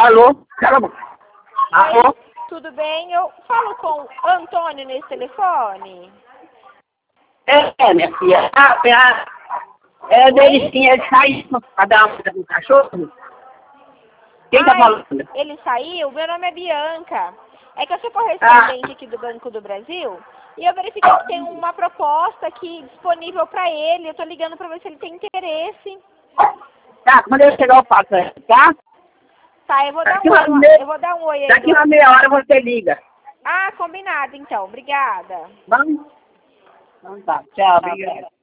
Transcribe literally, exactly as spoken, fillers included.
Alô? Cala a boca. Alô? Oi, tudo bem? Eu falo com o Antônio nesse telefone? É, minha filha. Ah, é, a- é dele sim, ele saiu pra dar uma coisa pro cachorro. Quem tá Ai, falando? ele saiu? Meu nome é Bianca. É que eu sou Ah, correspondente aqui do Banco do Brasil e eu verifiquei que tem uma proposta aqui disponível para ele. Eu tô ligando para ver se ele tem interesse. tá, quando eu chegar eu faço, aí, tá? Tá, eu vou dar Daqui um uma, oi, uma- me... eu vou dar um oi aí. Daqui uma Do... meia hora você liga. Ah, combinado então. Obrigada. Vamos? Então tá, tchau, obrigado.